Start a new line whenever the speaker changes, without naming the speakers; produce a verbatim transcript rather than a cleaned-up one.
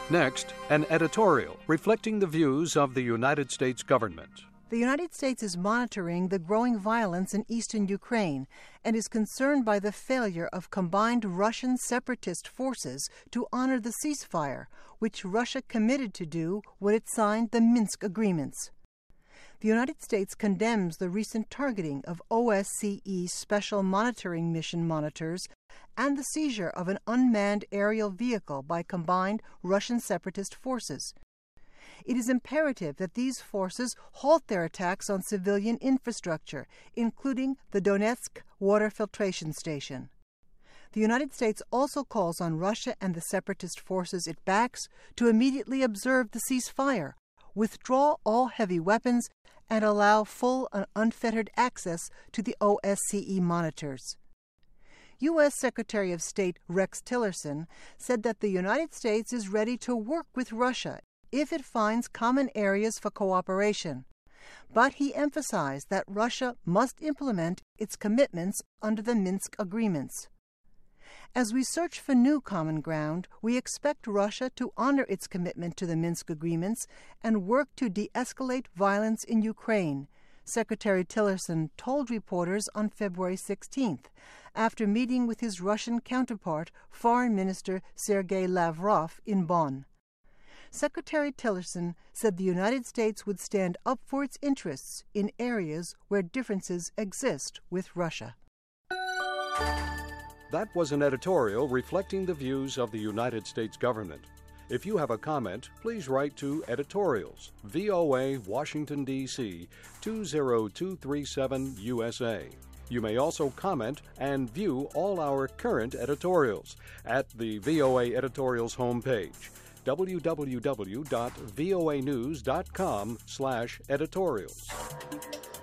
Next, an editorial reflecting the views of the United States government.
The United States is monitoring the growing violence in eastern Ukraine and is concerned by the failure of combined Russian separatist forces to honor the ceasefire, which Russia committed to do when it signed the Minsk agreements. The United States condemns the recent targeting of O S C E Special Monitoring Mission monitors and the seizure of an unmanned aerial vehicle by combined Russian separatist forces. It is imperative that these forces halt their attacks on civilian infrastructure, including the Donetsk water filtration station. The United States also calls on Russia and the separatist forces it backs to immediately observe the ceasefire, withdraw all heavy weapons, and allow full and unfettered access to the O S C E monitors. U S Secretary of State Rex Tillerson said that the United States is ready to work with Russia if it finds common areas for cooperation. But he emphasized that Russia must implement its commitments under the Minsk agreements. As we search for new common ground, we expect Russia to honor its commitment to the Minsk agreements and work to de-escalate violence in Ukraine, Secretary Tillerson told reporters on February sixteenth, after meeting with his Russian counterpart, Foreign Minister Sergei Lavrov, in Bonn. Secretary Tillerson said the United States would stand up for its interests in areas where differences exist with Russia.
That was an editorial reflecting the views of the United States government. If you have a comment, please write to Editorials, V O A, Washington, D C two zero two three seven, U S A. You may also comment and view all our current editorials at the V O A Editorials homepage, w w w dot voa news dot com slash editorials.